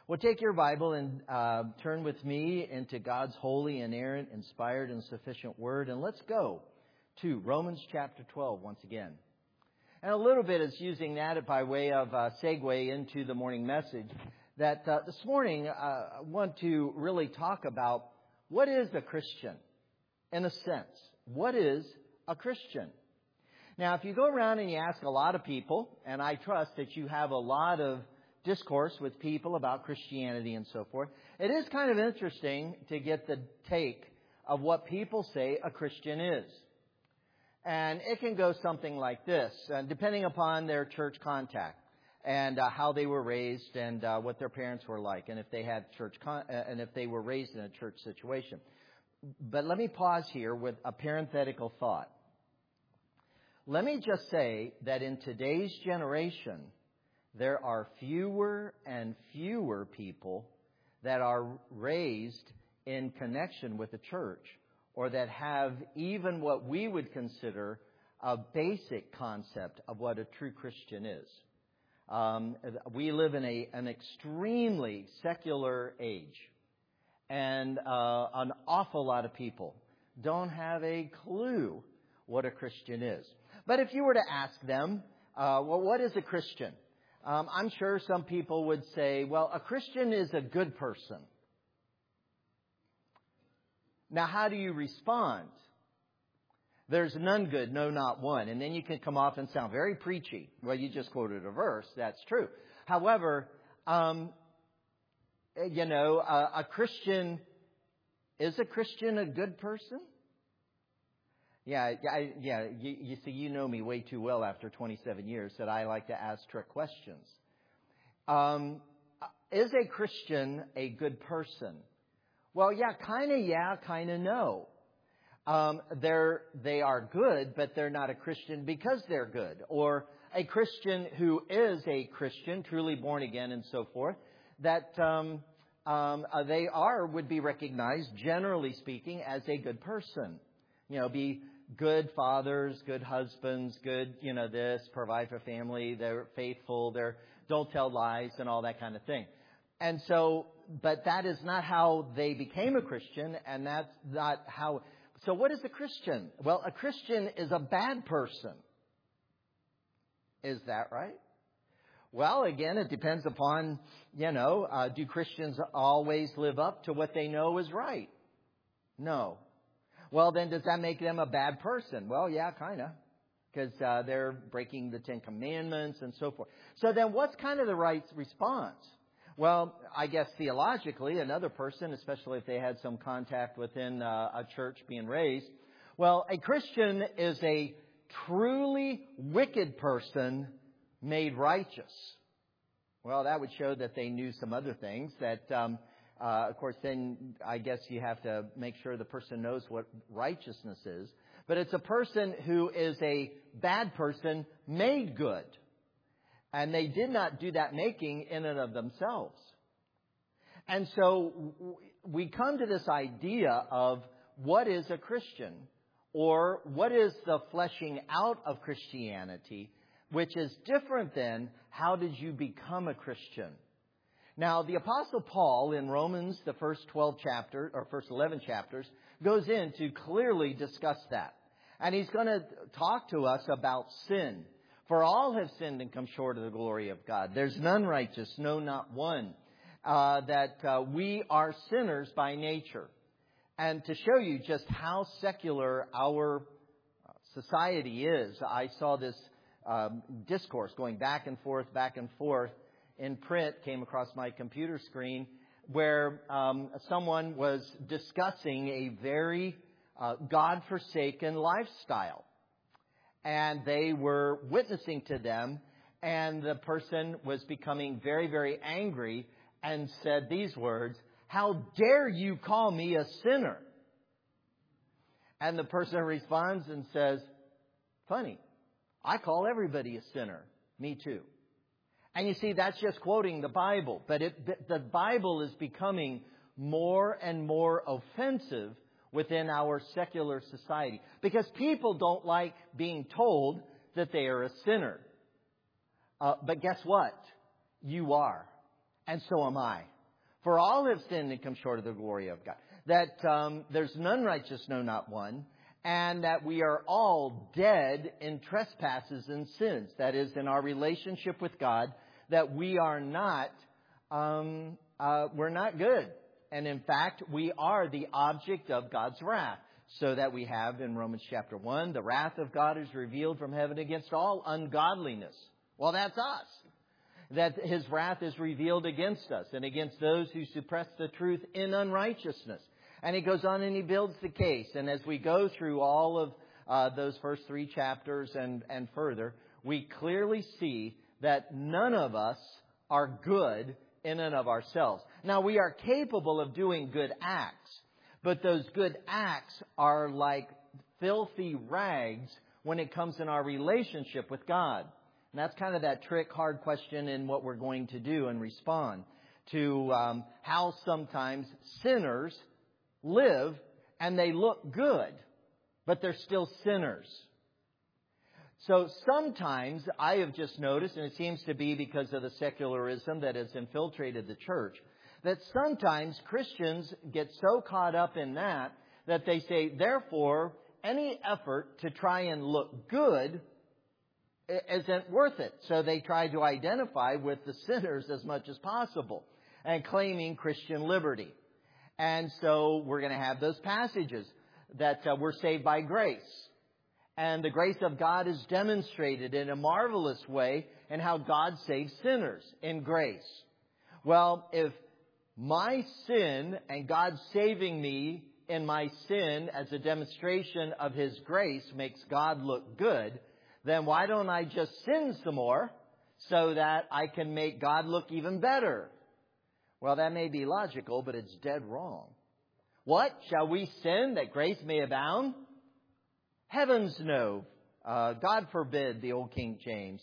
Well, take your Bible and turn with me into God's holy, inerrant, inspired, and sufficient Word. And let's go to Romans chapter 12 once again. And a little bit is using that by way of segue into the morning message. That this morning I want to really talk about what is a Christian, in a sense. What is a Christian? Now, if you go around and you ask a lot of people, and I trust that you have a lot of discourse with people about Christianity and so forth, it is kind of interesting to get the take of what people say a Christian is. And it can go something like this, depending upon their church contact and how they were raised and what their parents were like, and if they had and if they were raised in a church situation. But let me pause here with a parenthetical thought. Let me just say that in today's generation, there are fewer and fewer people that are raised in connection with the church or that have even what we would consider a basic concept of what a true Christian is. We live in an extremely secular age, and an awful lot of people don't have a clue what a Christian is. But if you were to ask them, well, what is a Christian? I'm sure some people would say, well, a Christian is a good person. Now, how do you respond? There's none good, no, not one. And then you can come off and sound very preachy. Well, you just quoted a verse. That's true. However, a Christian, is a Christian a good person? Yeah. You see, you know me way too well after 27 years that I like to ask trick questions. Is a Christian a good person? Well, kind of no. They are good, but they're not a Christian because they're good. Or a Christian who is a Christian, truly born again and so forth, that they would be recognized, generally speaking, as a good person. Be good fathers, good husbands, good, provide for family, they're faithful, don't tell lies and all that kind of thing. And so, but that is not how they became a Christian, and that's not how. So what is a Christian? Well, a Christian is a bad person. Is that right? Well, again, it depends upon, do Christians always live up to what they know is right? No. Well, then does that make them a bad person? Well, yeah, kind of. Because they're breaking the Ten Commandments and so forth. So then what's kind of the right response? Well, I guess theologically, another person, especially if they had some contact within a church being raised, well, a Christian is a truly wicked person made righteous. Well, that would show that they knew some other things that, of course, then I guess you have to make sure the person knows what righteousness is. But it's a person who is a bad person made good. And they did not do that making in and of themselves. And so we come to this idea of what is a Christian, or what is the fleshing out of Christianity, which is different than how did you become a Christian. Now, the Apostle Paul in Romans, the first 11 chapters, goes in to clearly discuss that. And he's going to talk to us about sin. For all have sinned and come short of the glory of God. There's none righteous, no, not one. We are sinners by nature. And to show you just how secular our society is, I saw this discourse going back and forth in print, came across my computer screen, where someone was discussing a very God-forsaken lifestyle. And they were witnessing to them, and the person was becoming very, very angry and said these words, "How dare you call me a sinner?" And the person responds and says, "Funny, I call everybody a sinner. Me too." And you see, that's just quoting the Bible. But the Bible is becoming more and more offensive within our secular society. Because people don't like being told that they are a sinner. But guess what? You are. And so am I. For all have sinned and come short of the glory of God. That there's none righteous, no, not one. And that we are all dead in trespasses and sins. That is, in our relationship with God, that we are not, we're not good. And in fact, we are the object of God's wrath. So that we have in Romans chapter 1, the wrath of God is revealed from heaven against all ungodliness. Well, that's us. That His wrath is revealed against us and against those who suppress the truth in unrighteousness. And he goes on and he builds the case. And as we go through all of those first 3 chapters and further, we clearly see that none of us are good in and of ourselves. Now, we are capable of doing good acts. But those good acts are like filthy rags when it comes in our relationship with God. And that's kind of that trick, hard question in what we're going to do and respond to how sometimes sinners live and they look good, but they're still sinners. So sometimes I have just noticed, and it seems to be because of the secularism that has infiltrated the church, that sometimes Christians get so caught up in that they say, therefore, any effort to try and look good isn't worth it. So they try to identify with the sinners as much as possible and claiming Christian liberty. And so we're going to have those passages that we're saved by grace. And the grace of God is demonstrated in a marvelous way in how God saves sinners in grace. Well, if my sin and God saving me in my sin as a demonstration of His grace makes God look good, then why don't I just sin some more so that I can make God look even better? Well, that may be logical, but it's dead wrong. What? Shall we sin that grace may abound? Heavens no. God forbid, the old King James.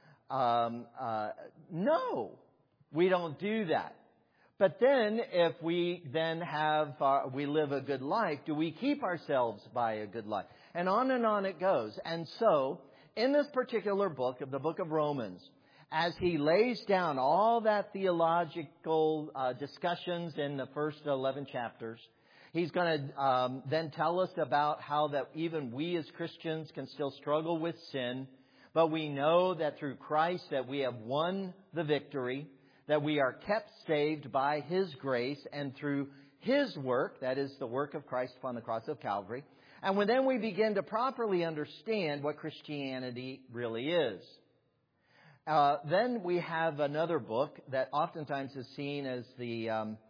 No, we don't do that. But then, if we then we live a good life, do we keep ourselves by a good life? And on it goes. And so, in this particular book, of the book of Romans, as he lays down all that theological discussions in the first 11 chapters, he's going to then tell us about how that even we as Christians can still struggle with sin, but we know that through Christ that we have won the victory, that we are kept saved by His grace and through His work, that is the work of Christ upon the cross of Calvary. And then we begin to properly understand what Christianity really is. Then we have another book that oftentimes is seen as the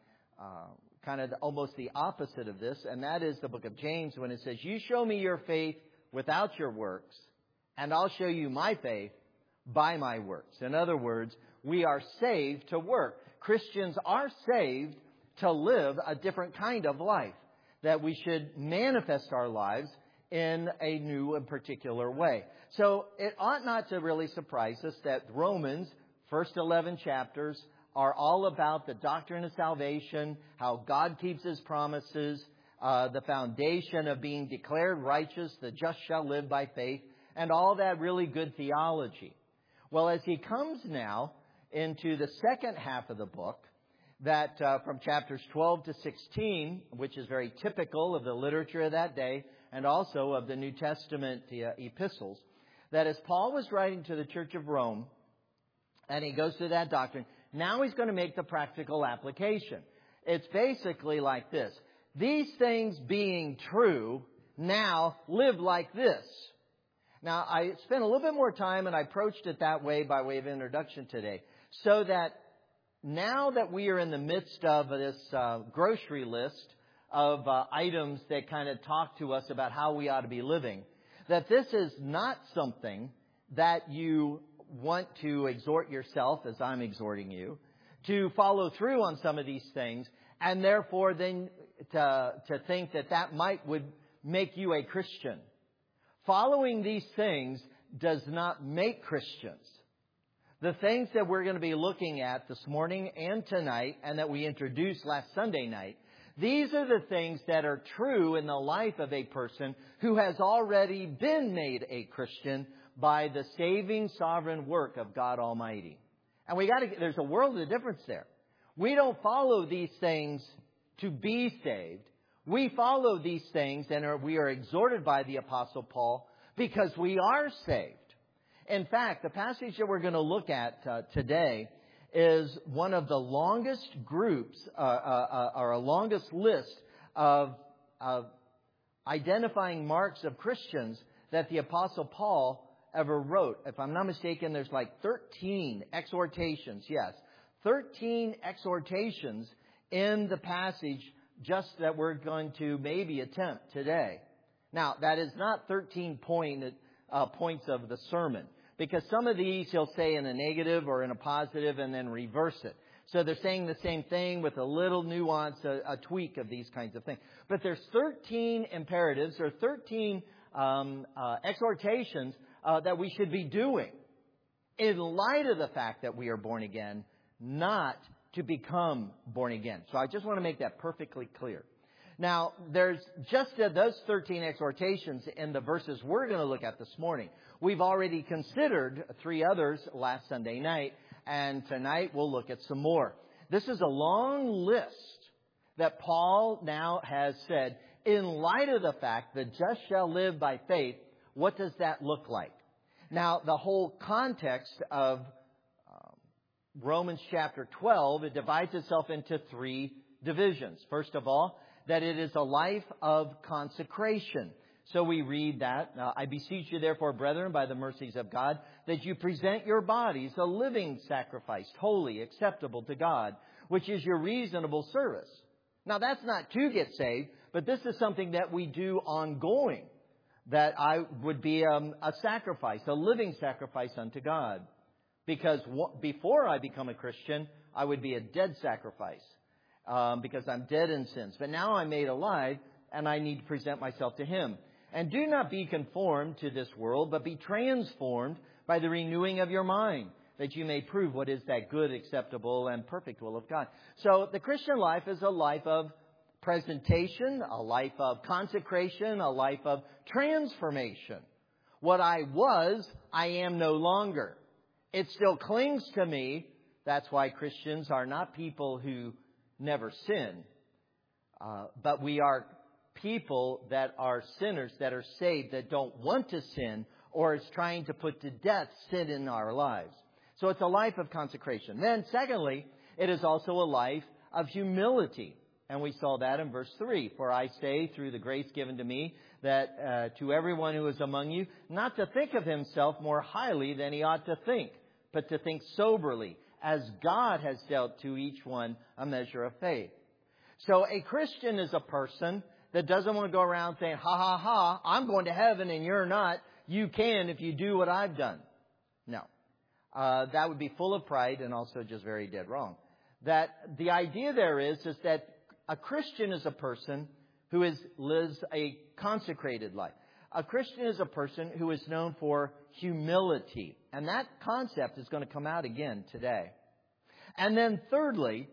kind of almost the opposite of this, and that is the book of James, when it says, you show me your faith without your works, and I'll show you my faith by my works. In other words, we are saved to work. Christians are saved to live a different kind of life, that we should manifest our lives in a new and particular way. So it ought not to really surprise us that Romans, first 11 chapters, are all about the doctrine of salvation, how God keeps His promises, the foundation of being declared righteous, the just shall live by faith, and all that really good theology. Well, as he comes now into the second half of the book, that from chapters 12 to 16, which is very typical of the literature of that day and also of the New Testament epistles, that as Paul was writing to the Church of Rome, and he goes through that doctrine, now he's going to make the practical application. It's basically like this. These things being true, now live like this. Now, I spent a little bit more time and I approached it that way by way of introduction today, so that now that we are in the midst of this grocery list of items that kind of talk to us about how we ought to be living, that this is not something that you want to exhort yourself, as I'm exhorting you, to follow through on some of these things, and therefore then to think that would make you a Christian. Following these things does not make Christians. The things that we're going to be looking at this morning and tonight, and that we introduced last Sunday night, these are the things that are true in the life of a person who has already been made a Christian by the saving sovereign work of God Almighty. And there's a world of difference there. We don't follow these things to be saved. We follow these things and we are exhorted by the Apostle Paul because we are saved. In fact, the passage that we're going to look at today is one of the longest groups, or a longest list of identifying marks of Christians that the Apostle Paul ever wrote. If I'm not mistaken, there's like 13 exhortations. Yes, 13 exhortations in the passage just that we're going to maybe attempt today. Now, that is not 13 points of the sermon, because some of these he'll say in a negative or in a positive and then reverse it. So they're saying the same thing with a little nuance, a tweak of these kinds of things. But there's 13 imperatives or 13 exhortations that we should be doing in light of the fact that we are born again, not to become born again. So I just want to make that perfectly clear. Now, there's just those 13 exhortations in the verses we're going to look at this morning. We've already considered 3 others last Sunday night, and tonight we'll look at some more. This is a long list that Paul now has said, in light of the fact that just shall live by faith, what does that look like? Now, the whole context of Romans chapter 12, it divides itself into 3 divisions. First of all, that it is a life of consecration. So we read that, I beseech you therefore, brethren, by the mercies of God, that you present your bodies a living sacrifice, holy, acceptable to God, which is your reasonable service. Now, that's not to get saved, but this is something that we do ongoing, that I would be a sacrifice, a living sacrifice unto God. Because before I become a Christian, I would be a dead sacrifice, because I'm dead in sins. But now I'm made alive, and I need to present myself to Him. And do not be conformed to this world, but be transformed by the renewing of your mind, that you may prove what is that good, acceptable, and perfect will of God. So the Christian life is a life of presentation, a life of consecration, a life of transformation. What I was, I am no longer. It still clings to me. That's why Christians are not people who never sin, but we are people that are sinners, that are saved, that don't want to sin, or is trying to put to death sin in our lives. So it's a life of consecration. Then, secondly, it is also a life of humility. And we saw that in verse 3. For I say, through the grace given to me, that to everyone who is among you, not to think of himself more highly than he ought to think, but to think soberly, as God has dealt to each one a measure of faith. So a Christian is a person that doesn't want to go around saying, ha, ha, ha, I'm going to heaven and you're not. You can if you do what I've done. No. That would be full of pride and also just very dead wrong. That the idea there is that a Christian is a person who lives a consecrated life. A Christian is a person who is known for humility. And that concept is going to come out again today. And then thirdly,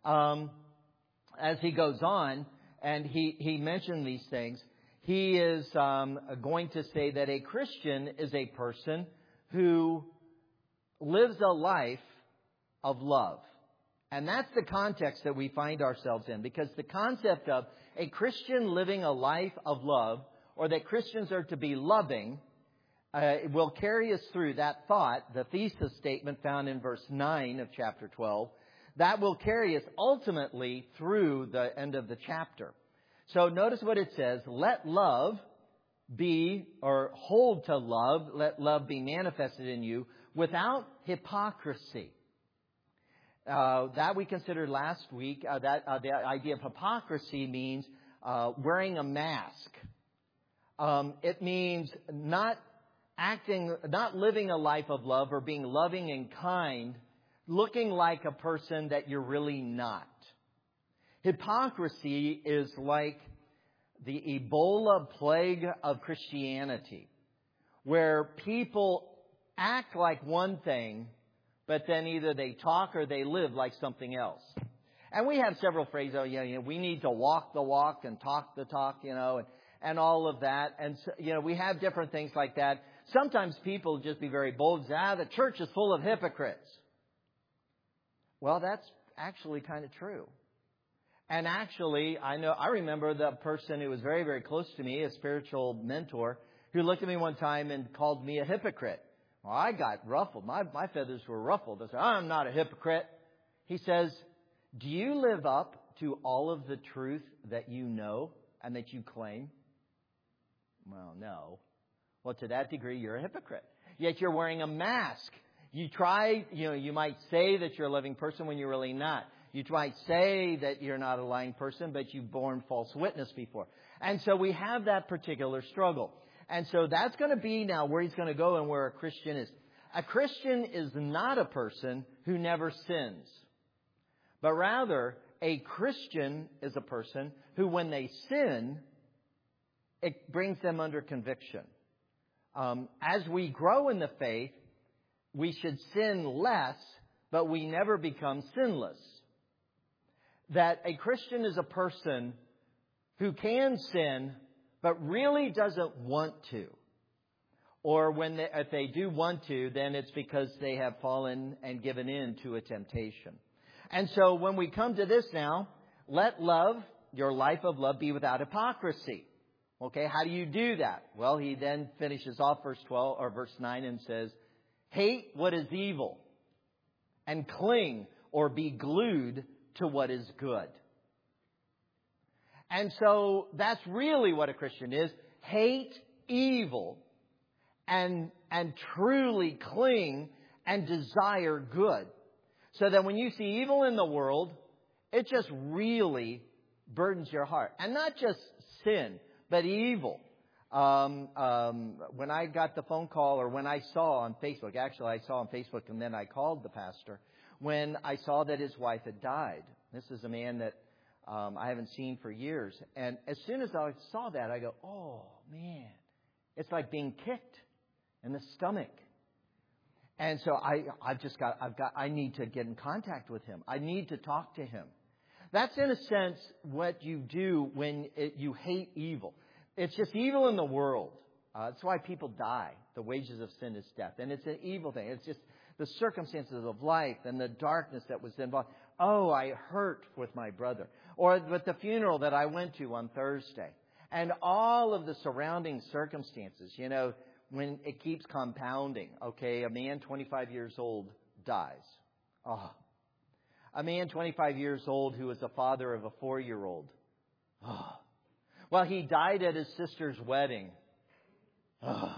as he goes on, and he mentioned these things, he is going to say that a Christian is a person who lives a life of love. And that's the context that we find ourselves in, because the concept of a Christian living a life of love, or that Christians are to be loving, will carry us through that thought, the thesis statement found in verse 9 of chapter 12. That will carry us ultimately through the end of the chapter. So notice what it says. Let love be, or hold to love, let love be manifested in you without hypocrisy. That we considered last week. The idea of hypocrisy means wearing a mask. It means not living a life of love or being loving and kind, looking like a person that you're really not. Hypocrisy is like the Ebola plague of Christianity, where people act like one thing, but then either they talk or they live like something else. And we have several phrases, we need to walk the walk and talk the talk, and all of that. And, we have different things like that. Sometimes people just be very bold and say, the church is full of hypocrites. Well, that's actually kind of true. And actually, I remember the person who was very, very close to me, a spiritual mentor, who looked at me one time and called me a hypocrite. Well, I got ruffled. My feathers were ruffled. I said, I'm not a hypocrite. He says, do you live up to all of the truth that you know and that you claim? Well, no. Well, to that degree, you're a hypocrite. Yet you're wearing a mask. You might say that you're a loving person when you're really not. You might say that you're not a lying person, but you've borne false witness before. And so we have that particular struggle. And so that's going to be now where he's going to go and where a Christian is. A Christian is not a person who never sins, but rather a Christian is a person who, when they sin, it brings them under conviction. As we grow in the faith, we should sin less, but we never become sinless. That a Christian is a person who can sin, but really doesn't want to. Or if they do want to, then it's because they have fallen and given in to a temptation. And so when we come to this now, let love, your life of love, be without hypocrisy. Okay, how do you do that? Well, he then finishes off verse 9 and says, hate what is evil and cling or be glued to what is good. And so that's really what a Christian is. Hate evil and truly cling and desire good. So that when you see evil in the world, it just really burdens your heart. And not just sin, but evil. When I got the phone call, or when I saw on Facebook, actually I saw on Facebook and then I called the pastor, when I saw that his wife had died. This is a man that I haven't seen for years. And as soon as I saw that, I go, oh, man, it's like being kicked in the stomach. And so I need to get in contact with him. I need to talk to him. That's, in a sense, what you do when you hate evil. It's just evil in the world. That's why people die. The wages of sin is death. And it's an evil thing. It's just the circumstances of life and the darkness that was involved. Oh, I hurt with my brother. Or with the funeral that I went to on Thursday. And all of the surrounding circumstances, when it keeps compounding. Okay, a man 25 years old dies. Oh. A man 25 years old who was the father of a 4-year-old. Oh. Well, he died at his sister's wedding. Oh.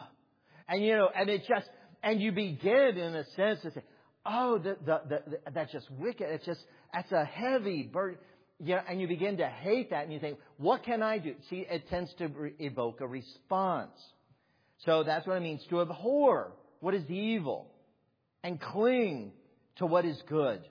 And you begin in a sense to say, oh, that's just wicked. That's a heavy burden. And you begin to hate that and you think, what can I do? See, it tends to evoke a response. So that's what it means to abhor what is evil and cling to what is good.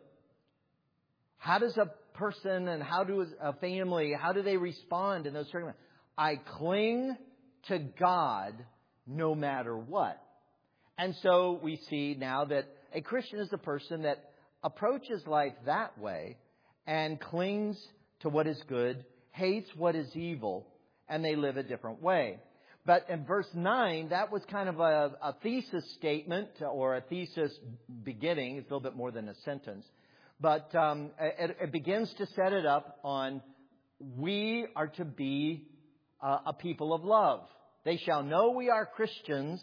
How does a person and how does a family, how do they respond in those circumstances? I cling to God no matter what. And so we see now that a Christian is a person that approaches life that way and clings to what is good, hates what is evil, and they live a different way. But in verse 9, that was kind of a thesis statement or a thesis beginning. It's a little bit more than a sentence. But it begins to set it up on we are to be a people of love. They shall know we are Christians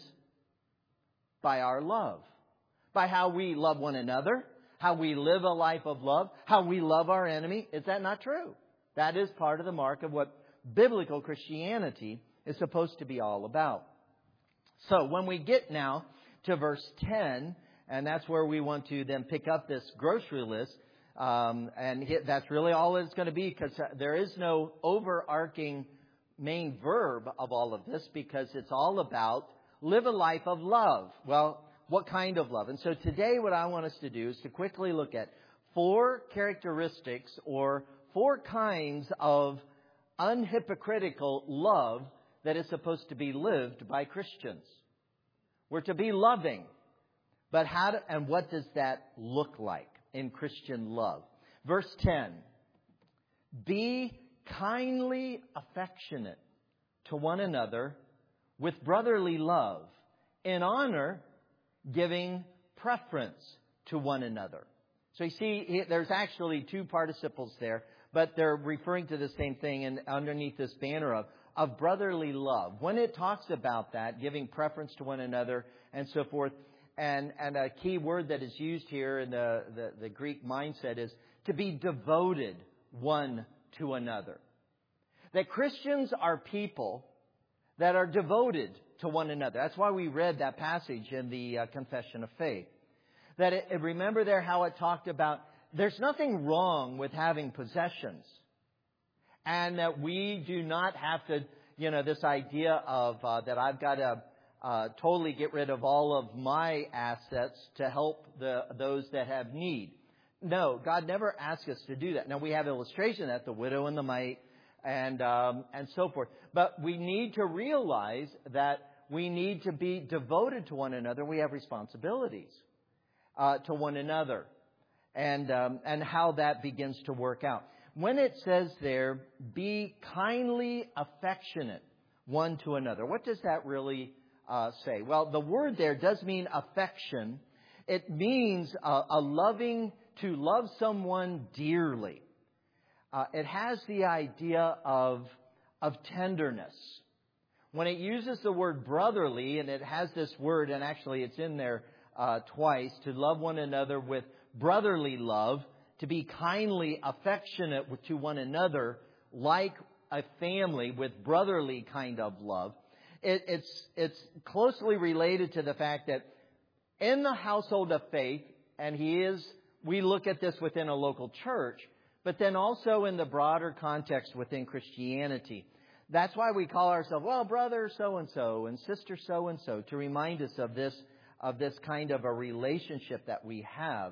by our love. By how we love one another, how we live a life of love, how we love our enemy. Is that not true? That is part of the mark of what biblical Christianity is supposed to be all about. So when we get now to verse 10, and that's where we want to then pick up this grocery list, that's really all it's going to be, because there is no overarching main verb of all of this, because it's all about live a life of love. Well, what kind of love? And so today what I want us to do is to quickly look at 4 characteristics or 4 kinds of unhypocritical love that is supposed to be lived by Christians. We're to be loving. But what does that look like in Christian love? Verse 10. Be kindly affectionate to one another with brotherly love, in honor, giving preference to one another. So you see, there's actually two participles there, but they're referring to the same thing and underneath this banner of brotherly love. When it talks about that, giving preference to one another and so forth, and a key word that is used here in the Greek mindset is to be devoted one to another. That Christians are people that are devoted to one another. That's why we read that passage in the Confession of Faith. That remember there how it talked about there's nothing wrong with having possessions. And that we do not have to, this idea of that I've got to totally get rid of all of my assets to help those that have need. No, God never asked us to do that. Now we have illustration at the widow and the mite and so forth. But we need to realize that we need to be devoted to one another. We have responsibilities to one another, and how that begins to work out. When it says there, be kindly affectionate one to another, what does that really say? Well, the word there does mean affection. It means to love someone dearly. It has the idea of tenderness. When it uses the word brotherly, and it has this word, and actually it's in there twice, to love one another with brotherly love, to be kindly affectionate to one another like a family with brotherly kind of love. It's closely related to the fact that in the household of faith, and we look at this within a local church, but then also in the broader context within Christianity. That's why we call ourselves, well, brother so-and-so and sister so-and-so, to remind us of this kind of a relationship that we have.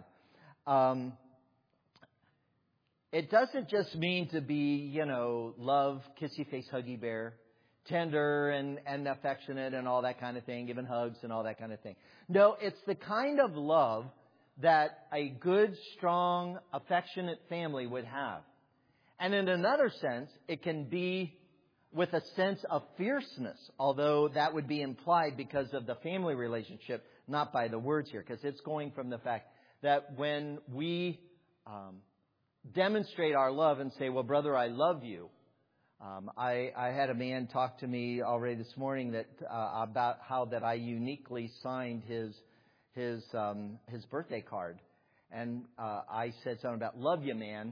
It doesn't just mean to be, love, kissy face, huggy bear, tender and affectionate and all that kind of thing, giving hugs and all that kind of thing. No, it's the kind of love that a good, strong, affectionate family would have. And in another sense, it can be with a sense of fierceness, although that would be implied because of the family relationship, not by the words here, because it's going from the fact that when we demonstrate our love and say, well, brother, I love you. I had a man talk to me already this morning about how that I uniquely signed his birthday card. And I said something about, love you, man.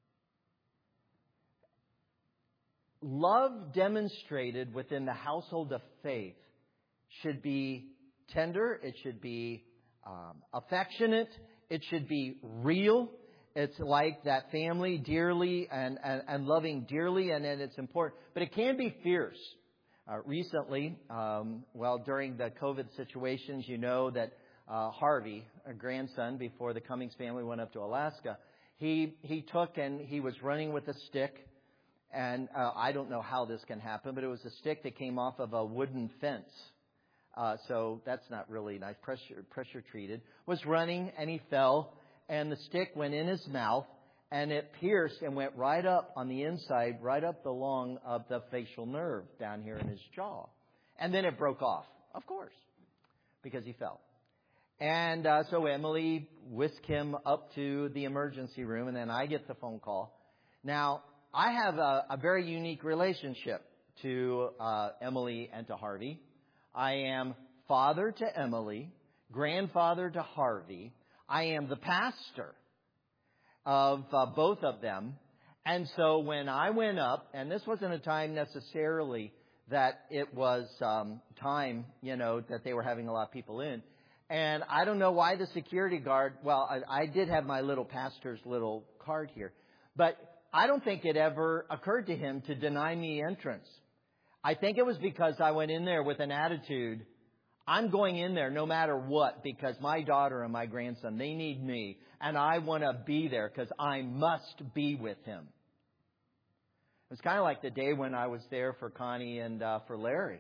Love demonstrated within the household of faith should be tender. It should be affectionate. It should be real. It's like that family dearly and loving dearly, and then it's important. But it can be fierce. Recently, during the COVID situations, that Harvey, a grandson, before the Cummings family went up to Alaska, he took and he was running with a stick. And I don't know how this can happen, but it was a stick that came off of a wooden fence. So that's not really nice, pressure treated. Was running and he fell, and the stick went in his mouth, and it pierced and went right up on the inside, right up along of the facial nerve down here in his jaw. And then it broke off, of course, because he fell. And so Emily whisked him up to the emergency room, and then I get the phone call. Now, I have a very unique relationship to Emily and to Harvey. I am father to Emily, grandfather to Harvey. I am the pastor of both of them. And so when I went up, and this wasn't a time necessarily that it was time, that they were having a lot of people in. And I don't know why the security guard, I did have my little pastor's little card here, but I don't think it ever occurred to him to deny me entrance. I think it was because I went in there with an attitude, I'm going in there no matter what, because my daughter and my grandson, they need me, and I want to be there because I must be with him. It was kind of like the day when I was there for Connie and for Larry.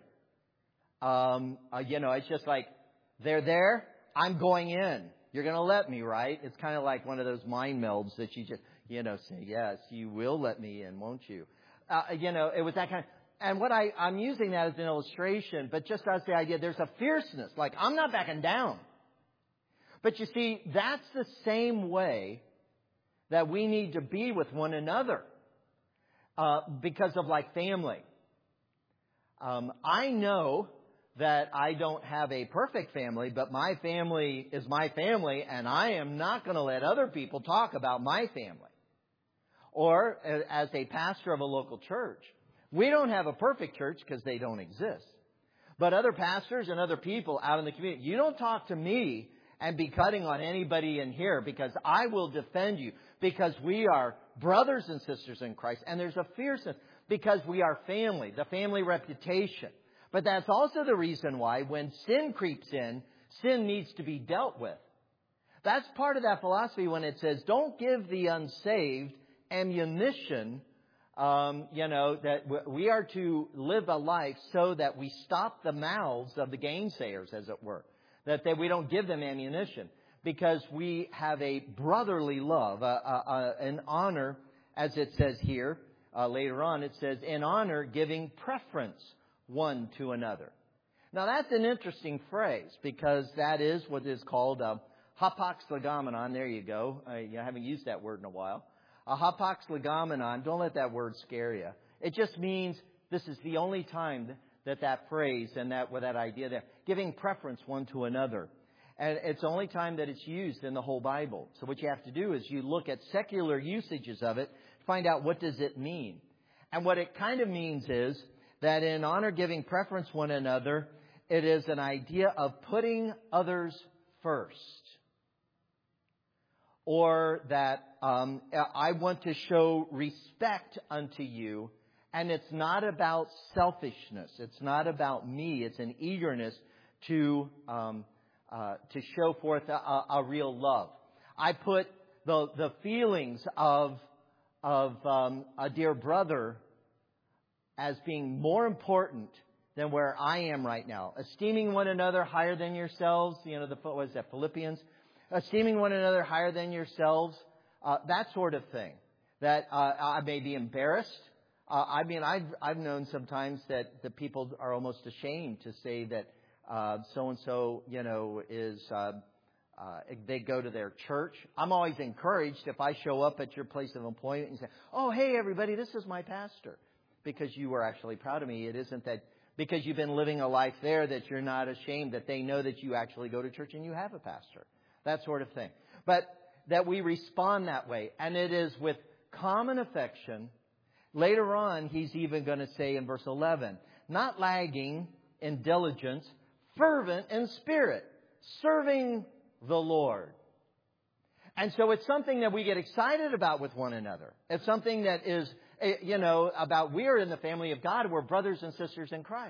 It's just like, they're there, I'm going in. You're going to let me, right? It's kind of like one of those mind melds that you just, say, yes, you will let me in, won't you? It was that kind of, and what I'm using that as an illustration, but just as the idea, there's a fierceness, like I'm not backing down. But you see, that's the same way that we need to be with one another because of like family. I know that I don't have a perfect family, but my family is my family, and I am not going to let other people talk about my family. Or as a pastor of a local church, we don't have a perfect church because they don't exist. But other pastors and other people out in the community, you don't talk to me and be cutting on anybody in here, because I will defend you, because we are brothers and sisters in Christ. And there's a fierceness because we are family, the family reputation. But that's also the reason why when sin creeps in, sin needs to be dealt with. That's part of that philosophy when it says, don't give the unsaved ammunition, that we are to live a life so that we stop the mouths of the gainsayers, as it were. That we don't give them ammunition, because we have a brotherly love, an honor, as it says here. Later on, it says, in honor, giving preference one to another. Now, that's an interesting phrase, because that is what is called hapax legomenon. There you go. I haven't used that word in a while. A hapax legomenon, don't let that word scare you. It just means this is the only time that phrase and that idea there, giving preference one to another. And it's the only time that it's used in the whole Bible. So what you have to do is you look at secular usages of it, find out what does it mean. And what it kind of means is that in honor, giving preference one another, it is an idea of putting others first. Or that I want to show respect unto you. And it's not about selfishness. It's not about me. It's an eagerness to show forth a real love. I put the feelings of a dear brother as being more important than where I am right now. Esteeming one another higher than yourselves. What is that, Philippians? Esteeming one another higher than yourselves. That sort of thing. That I may be embarrassed. I've known sometimes that the people are almost ashamed to say that so-and-so, is, they go to their church. I'm always encouraged if I show up at your place of employment and say, oh, hey, everybody, this is my pastor. Because you are actually proud of me. It isn't that because you've been living a life there that you're not ashamed, that they know that you actually go to church and you have a pastor. That sort of thing. But that we respond that way. And it is with common affection. Later on, he's even going to say in verse 11, not lagging in diligence, fervent in spirit, serving the Lord. And so it's something that we get excited about with one another. It's something that is, about we're in the family of God. We're brothers and sisters in Christ.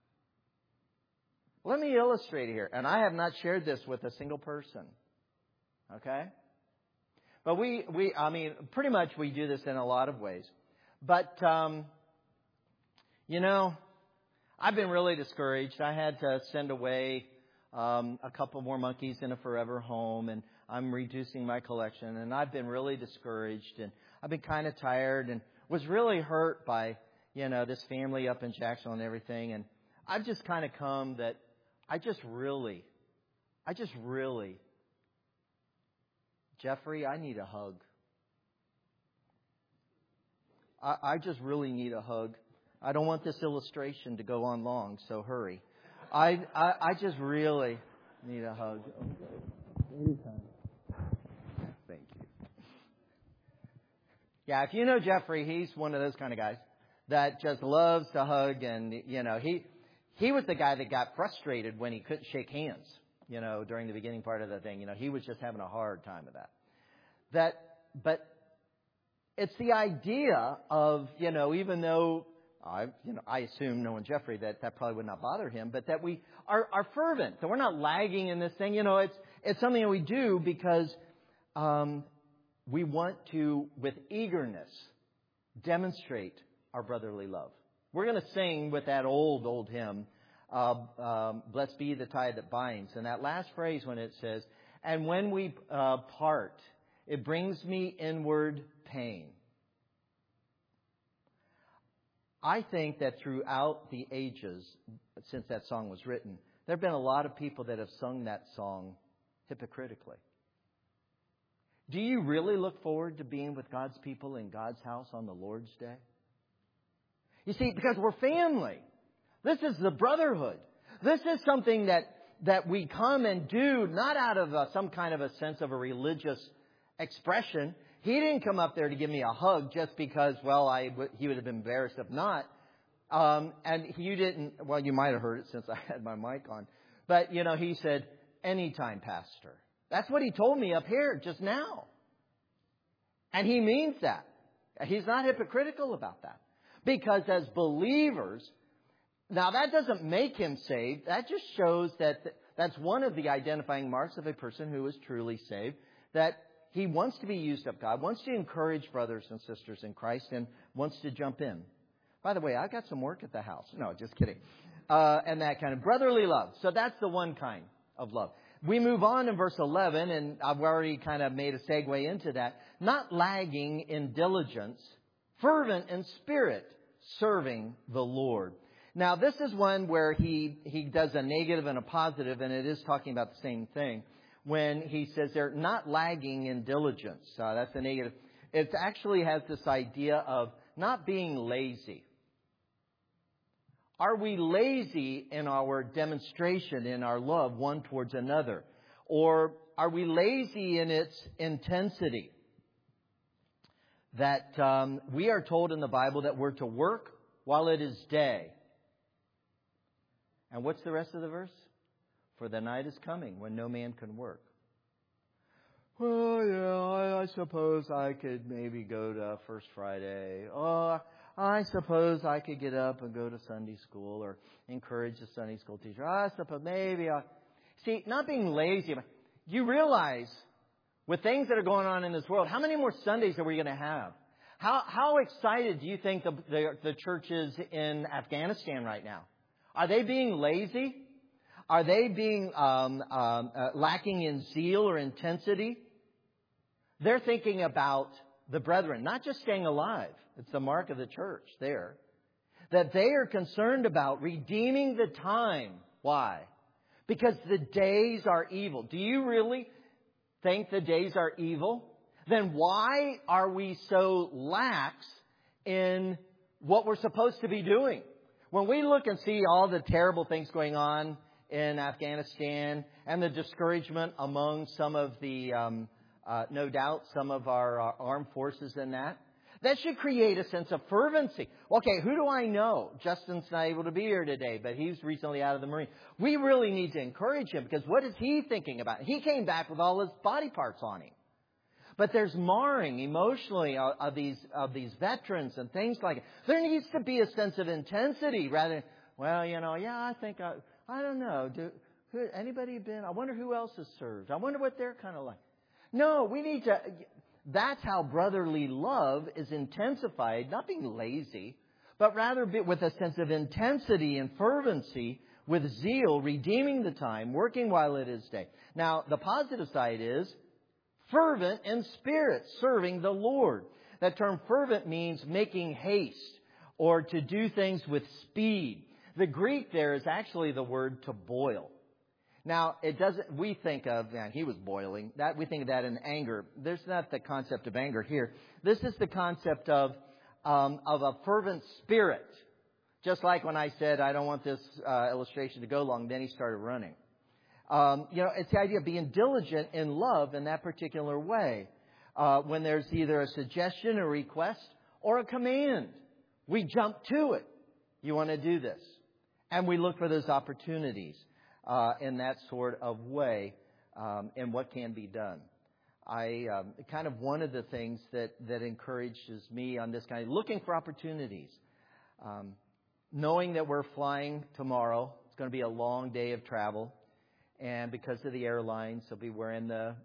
Let me illustrate here. And I have not shared this with a single person. Okay? But pretty much we do this in a lot of ways. But, I've been really discouraged. I had to send away a couple more monkeys in a forever home, and I'm reducing my collection. And I've been really discouraged, and I've been kind of tired, and was really hurt by, this family up in Jacksonville and everything. And I've just kind of come that I just really, Jeffrey, I need a hug. I just really need a hug. I don't want this illustration to go on long, so hurry. I just really need a hug. Anytime. Thank you. Yeah, if you know Jeffrey, he's one of those kind of guys that just loves to hug, and he was the guy that got frustrated when he couldn't shake hands, during the beginning part of the thing. He was just having a hard time with that. But it's the idea of, even though I assume, knowing Jeffrey, that probably would not bother him, but that we are fervent, that we're not lagging in this thing. It's something that we do because we want to, with eagerness, demonstrate our brotherly love. We're going to sing with that old hymn, blessed be the tie that binds. And that last phrase when it says, and when we part, it brings me inward pain. I think that throughout the ages, since that song was written, there have been a lot of people that have sung that song hypocritically? Do you really look forward to being with God's people in God's house on the Lord's Day? You see, because we're family. This is the brotherhood. This is something that we come and do not out of some kind of a sense of a religious expression. He didn't come up there to give me a hug just because, well, he would have been embarrassed if not. And you didn't, well, you might have heard it since I had my mic on. But, he said, anytime, Pastor. That's what he told me up here just now. And he means that. He's not hypocritical about that. Because as believers, now that doesn't make him saved. That just shows that that's one of the identifying marks of a person who is truly saved. That he wants to be used of God, wants to encourage brothers and sisters in Christ, and wants to jump in. By the way, I got some work at the house. No, just kidding. And that kind of brotherly love. So that's the one kind of love. We move on in verse 11, and I've already kind of made a segue into that. Not lagging in diligence, fervent in spirit, serving the Lord. Now, this is one where he does a negative and a positive, and it is talking about the same thing. When he says they're not lagging in diligence. That's a negative. It actually has this idea of not being lazy. Are we lazy in our demonstration, in our love one towards another? Or are we lazy in its intensity? That we are told in the Bible that we're to work while it is day. And what's the rest of the verse? For the night is coming when no man can work. Well, yeah, I suppose I could maybe go to First Friday. Oh, I suppose I could get up and go to Sunday school or encourage the Sunday school teacher. I suppose maybe See, not being lazy. You realize with things that are going on in this world, how many more Sundays are we going to have? How excited do you think the church is in Afghanistan right now? Are they being lazy? Are they being lacking in zeal or intensity? They're thinking about the brethren, not just staying alive. It's the mark of the church there. That they are concerned about redeeming the time. Why? Because the days are evil. Do you really think the days are evil? Then why are we so lax in what we're supposed to be doing? When we look and see all the terrible things going on in Afghanistan and the discouragement among some of the, no doubt, some of our armed forces in that should create a sense of fervency. Okay, who do I know? Justin's not able to be here today, but he's recently out of the Marine. We really need to encourage him because what is he thinking about? He came back with all his body parts on him. But there's marring emotionally of these veterans and things like it. There needs to be a sense of intensity rather than, well, I think, I don't know. Anybody been? I wonder who else has served. I wonder what they're kind of like. No, we need to. That's how brotherly love is intensified, not being lazy, but rather with a sense of intensity and fervency, with zeal, redeeming the time, working while it is day. Now, the positive side is fervent in spirit, serving the Lord. That term fervent means making haste or to do things with speed. The Greek there is actually the word to boil. Now, it doesn't, we think of, man, he was boiling. That we think of that in anger. There's not the concept of anger here. This is the concept of a fervent spirit. Just like when I said, I don't want this illustration to go long, then he started running. It's the idea of being diligent in love in that particular way. When there's either a suggestion, a request, or a command, we jump to it. You want to do this. And we look for those opportunities in that sort of way and what can be done. Kind of one of the things that encourages me on this kind of looking for opportunities. Knowing that we're flying tomorrow, it's going to be a long day of travel. And because of the airlines, they'll be wearing the,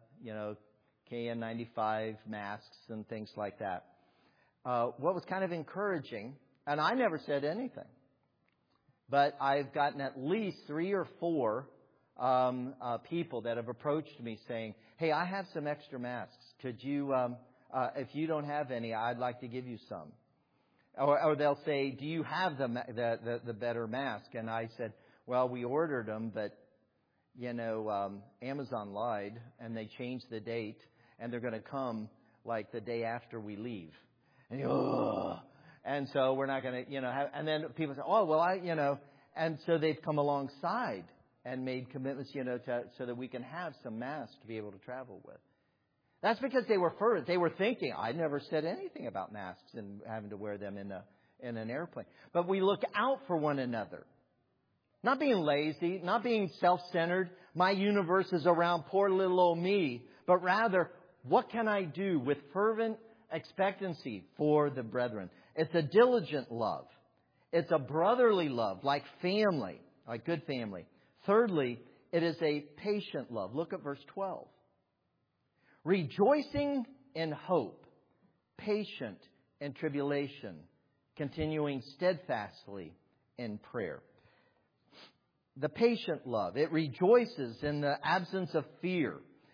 KN95 masks and things like that. What was kind of encouraging, and I never said anything, but I've gotten at least 3 or 4 people that have approached me saying, hey, I have some extra masks. Could you, if you don't have any, I'd like to give you some. Or they'll say, do you have the better mask? And I said, well, we ordered them, but Amazon lied and they changed the date and they're going to come like the day after we leave. And and so we're not going to, have, and then people say, oh, well, and so they've come alongside and made commitments, so that we can have some masks to be able to travel with. That's because they were fervent. They were thinking, I never said anything about masks and having to wear them in an airplane. But we look out for one another. Not being lazy, not being self-centered. My universe is around poor little old me. But rather, what can I do with fervent expectancy for the brethren? It's a diligent love. It's a brotherly love, like family, like good family. Thirdly, it is a patient love. Look at verse 12. Rejoicing in hope, patient in tribulation, continuing steadfastly in prayer. The patient love, it rejoices in the absence of fear.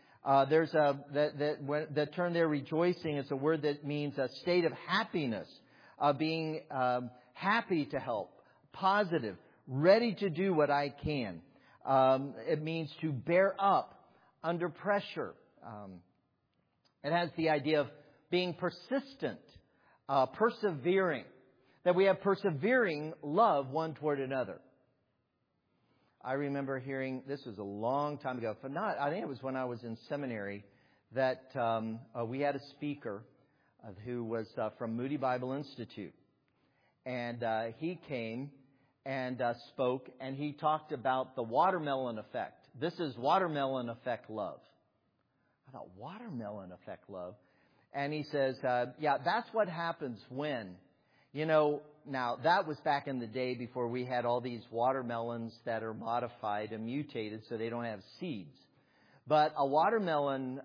The term there, rejoicing, is a word that means a state of happiness, being happy to help, positive, ready to do what I can. It means to bear up under pressure. It has the idea of being persistent, persevering, that we have persevering love one toward another. I remember hearing, this was a long time ago, I think it was when I was in seminary, that we had a speaker who was from Moody Bible Institute. And he came and spoke, and he talked about the watermelon effect. This is watermelon effect love. I thought, watermelon effect love? And he says, that's what happens when, now that was back in the day before we had all these watermelons that are modified and mutated so they don't have seeds. But a watermelon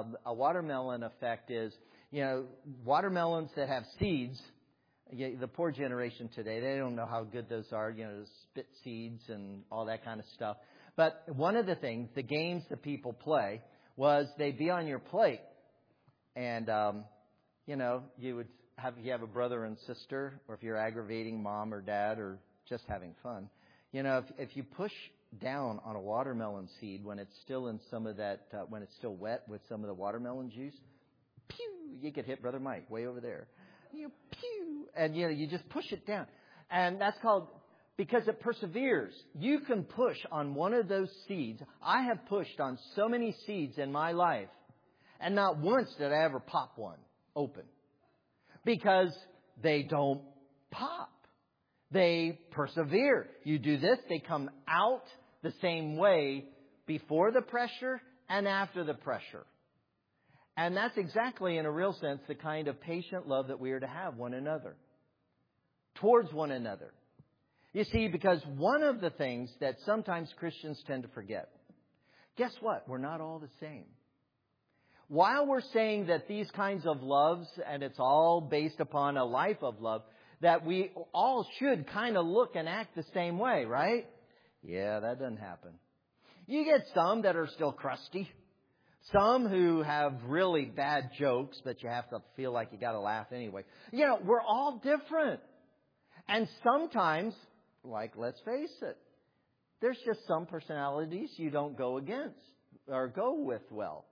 effect is, watermelons that have seeds. The poor generation today, they don't know how good those are, spit seeds and all that kind of stuff. But one of the things, the games that people play, was they'd be on your plate. And, you have a brother and sister, or if you're aggravating mom or dad or just having fun, if you push down on a watermelon seed when it's still in some of that, when it's still wet with some of the watermelon juice, pew, you get hit, Brother Mike, way over there. Pew, and you just push it down. And that's called, because it perseveres. You can push on one of those seeds. I have pushed on so many seeds in my life, and not once did I ever pop one open. Because they don't pop. They persevere. You do this, they come out the same way before the pressure and after the pressure. And that's exactly, in a real sense, the kind of patient love that we are to have one another, towards one another. You see, because one of the things that sometimes Christians tend to forget, guess what? We're not all the same. While we're saying that these kinds of loves, and it's all based upon a life of love, that we all should kind of look and act the same way, right? Yeah, that doesn't happen. You get some that are still crusty. Some who have really bad jokes, but you have to feel like you got to laugh anyway. We're all different. And sometimes, let's face it, there's just some personalities you don't go against or go with well.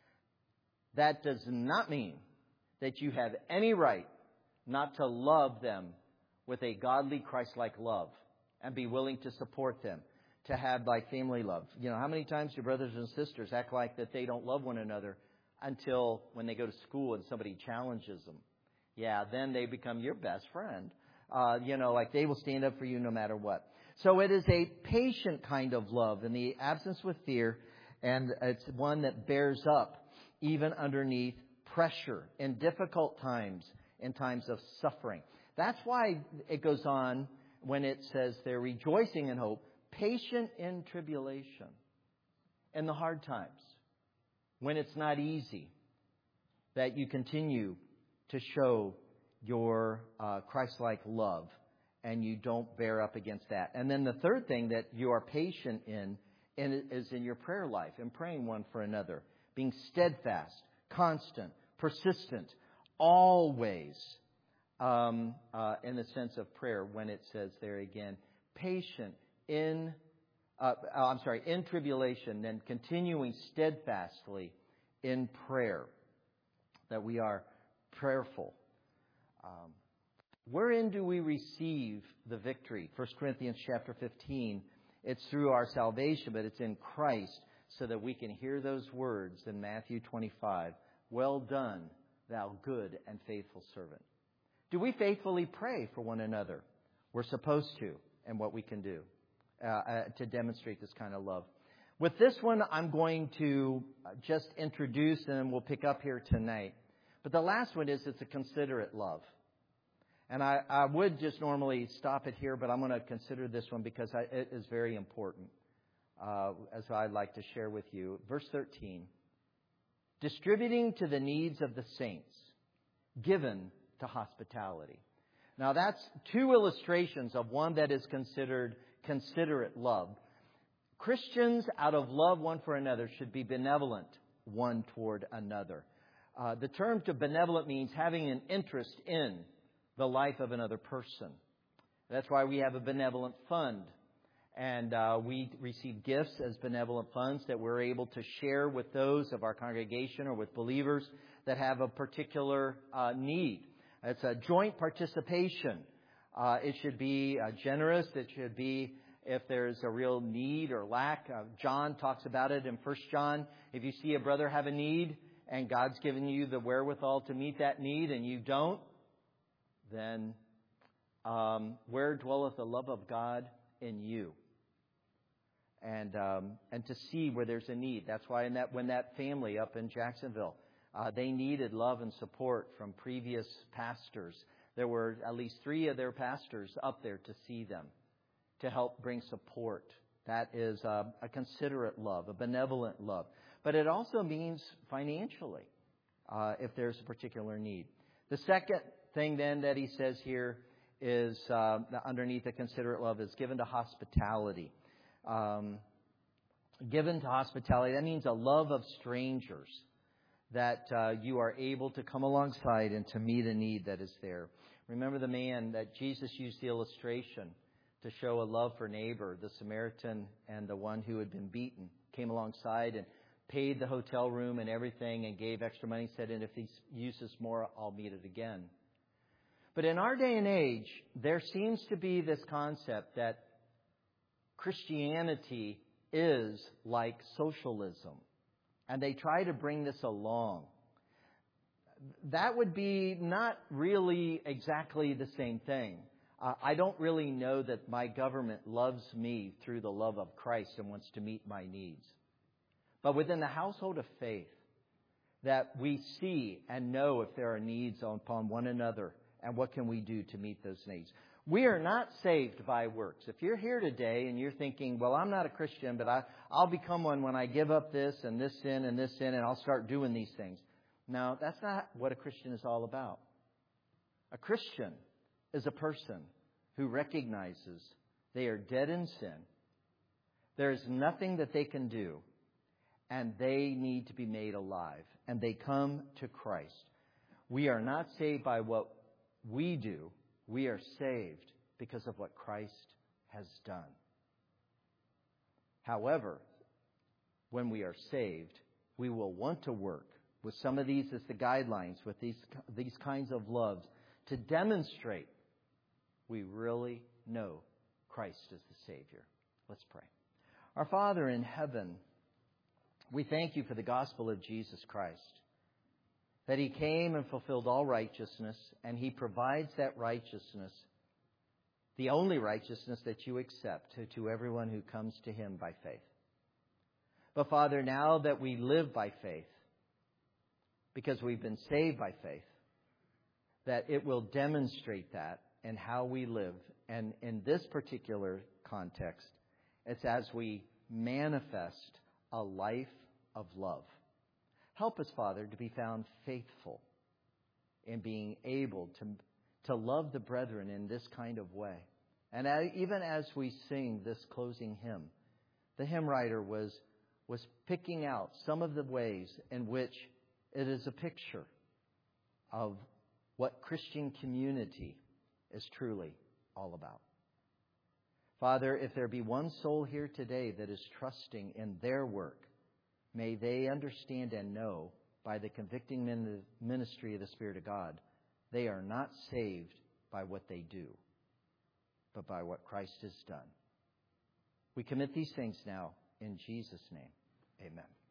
That does not mean that you have any right not to love them with a godly, Christ-like love and be willing to support them, to have family love. How many times do brothers and sisters act like that they don't love one another until when they go to school and somebody challenges them? Yeah, then they become your best friend. They will stand up for you no matter what. So it is a patient kind of love in the absence with fear, and it's one that bears up even underneath pressure in difficult times, in times of suffering. That's why it goes on when it says they're rejoicing in hope, patient in tribulation, in the hard times, when it's not easy, that you continue to show your Christ-like love and you don't bear up against that. And then the third thing that you are patient in is in your prayer life, in praying one for another. Being steadfast, constant, persistent, always, in the sense of prayer, when it says there again, patient in in tribulation, then continuing steadfastly in prayer, that we are prayerful. Wherein do we receive the victory? 1 Corinthians chapter 15, it's through our salvation, but it's in Christ, so that we can hear those words in Matthew 25. Well done, thou good and faithful servant. Do we faithfully pray for one another? We're supposed to, and what we can do to demonstrate this kind of love. With this one, I'm going to just introduce, and then we'll pick up here tonight. But the last one is it's a considerate love. And I would just normally stop it here, but I'm going to consider this one because it is very important, as I'd like to share with you. Verse 13, distributing to the needs of the saints, given to hospitality. Now that's two illustrations of one that is considered considerate love. Christians, out of love one for another, should be benevolent one toward another. The term to benevolent means having an interest in the life of another person. That's why we have a benevolent fund. And we receive gifts as benevolent funds that we're able to share with those of our congregation or with believers that have a particular need. It's a joint participation. It should be generous. It should be if there's a real need or lack. John talks about it in 1 John. If you see a brother have a need and God's given you the wherewithal to meet that need and you don't, then where dwelleth the love of God in you? And to see where there's a need. That's why when that family up in Jacksonville, they needed love and support from previous pastors. There were at least 3 of their pastors up there to see them, to help bring support. That is a considerate love, a benevolent love. But it also means financially, if there's a particular need. The second thing then that he says here is underneath the considerate love is given to hospitality. Given to hospitality, that means a love of strangers, that you are able to come alongside and to meet a need that is there. Remember the man that Jesus used the illustration to show a love for neighbor, the Samaritan and the one who had been beaten, came alongside and paid the hotel room and everything and gave extra money, said, and if he uses more, I'll meet it again. But in our day and age, there seems to be this concept that Christianity is like socialism. And they try to bring this along. That would be not really exactly the same thing. I don't really know that my government loves me through the love of Christ and wants to meet my needs. But within the household of faith, that we see and know if there are needs upon one another and what can we do to meet those needs. We are not saved by works. If you're here today and you're thinking, well, I'm not a Christian, but I'll become one when I give up this and this sin, and I'll start doing these things. No, that's not what a Christian is all about. A Christian is a person who recognizes they are dead in sin. There is nothing that they can do, and they need to be made alive, and they come to Christ. We are not saved by what we do. We are saved because of what Christ has done. However, when we are saved, we will want to work with some of these as the guidelines, with these kinds of loves, to demonstrate we really know Christ is the Savior. Let's pray. Our Father in heaven, we thank you for the gospel of Jesus Christ, that he came and fulfilled all righteousness, and he provides that righteousness, the only righteousness that you accept, to everyone who comes to him by faith. But Father, now that we live by faith, because we've been saved by faith, that it will demonstrate that in how we live. And in this particular context, it's as we manifest a life of love. Help us, Father, to be found faithful in being able to love the brethren in this kind of way. And even as we sing this closing hymn, the hymn writer was picking out some of the ways in which it is a picture of what Christian community is truly all about. Father, if there be one soul here today that is trusting in their work, may they understand and know by the convicting ministry of the Spirit of God, they are not saved by what they do, but by what Christ has done. We commit these things now in Jesus' name. Amen.